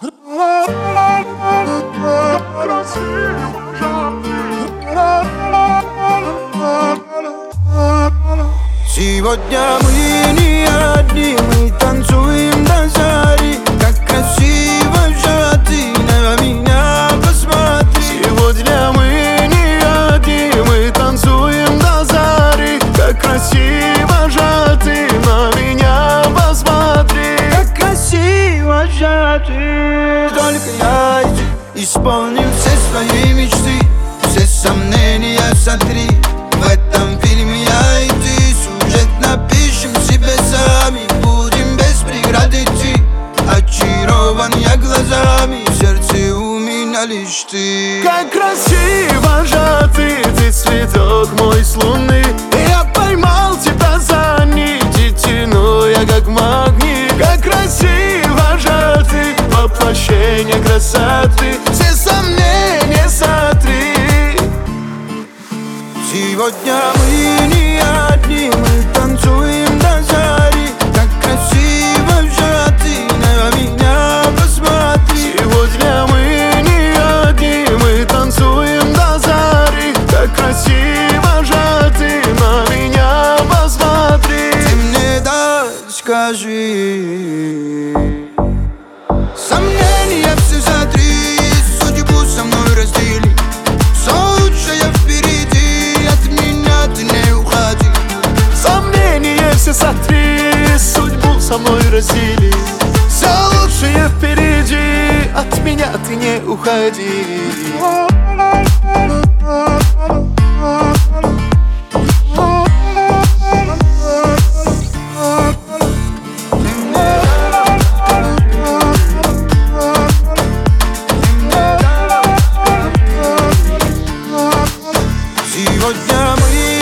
Сегодня мы не одни, мы танцуем до зари. Как красиво же ты на меня посмотри. Сегодня мы не одни, мы танцуем до зари. Как красиво же ты на меня посмотри. Как красиво же ты. Только я и ты исполним все свои мечты. Все сомнения сотри. В этом фильме я и ты. Сюжет напишем себе сами. Будем без преград идти. Очарован я глазами. В сердце у меня лишь ты. Как красиво же ты цветок мой с луны. Я поймал тебя за нить и тяну я как магнит. Как красиво же ты, воплощение красоты. Все сомнения сотри. Сегодня мы не одни, мы танцуем до зари. Как красиво же ты на меня посмотри. Сегодня мы не одни, мы танцуем до зари. Как красиво же ты на меня посмотри. Ты мне дай скажи. Сомнения все сотри, судьбу со мной раздели. Все лучшее впереди, от меня ты не уходи. Сомнения все сотри, судьбу со мной раздели. Все лучшее впереди, от меня ты не уходи. Сегодня мы